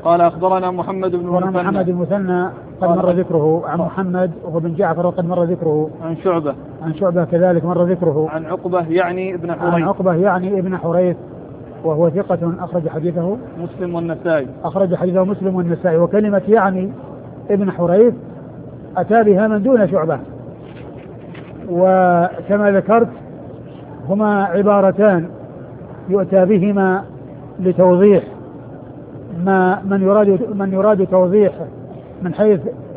قال أخبرنا محمد بن المثنى. محمد المثنى قد مر ذكره. عن محمد وابن جعفر وقد مر ذكره. عن شعبة كذلك مر ذكره. عن عقبة يعني ابن حريث وهو ثقة أخرج حديثه مسلم والنسائي. وكلمة يعني ابن حريث أتى بها من دون شعبة، وكما ذكرت هما عبارتان يؤتى بهما لتوضيح من يراد توضيح من حيث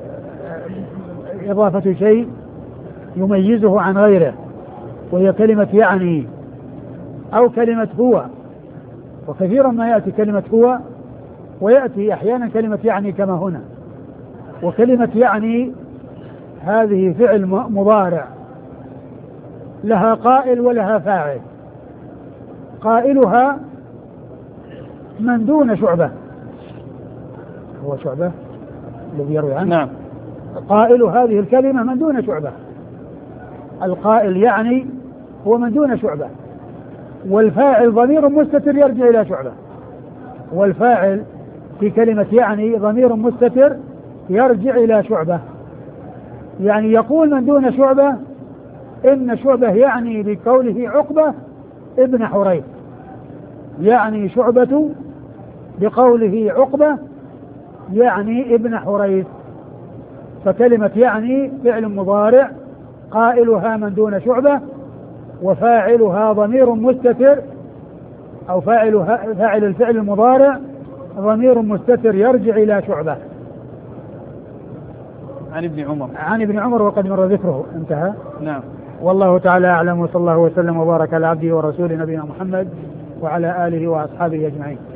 إضافة شيء يميزه عن غيره، وهي كلمة يعني أو كلمة هو. وكثيرا ما يأتي كلمة هو، ويأتي أحيانا كلمة يعني كما هنا. وكلمة يعني هذه فعل مضارع لها قائل ولها فاعل. قائلها من دون شعبة، هو شعبة الذي يروي عنه. نعم. قائل هذه الكلمة من دون شعبة، القائل يعني هو من دون شعبة، والفاعل ضمير مستتر يرجع إلى شعبة. والفاعل في كلمة يعني ضمير مستتر يرجع إلى شعبة. يعني يقول من دون شعبة إن شعبة يعني بقوله عقبة ابن حريث، يعني شعبة بقوله عقبة يعني ابن حريث. فكلمة يعني فعل مضارع قائلها من دون شعبة، وفاعلها ضمير مستتر أو فاعل الفعل المضارع ضمير مستتر يرجع إلى شعبة. عن ابن عمر وقد مر ذكره. انتهى. نعم. والله تعالى أعلم، وصلى الله وسلم وبارك على عبده ورسوله نبينا محمد وعلى آله وأصحابه أجمعين.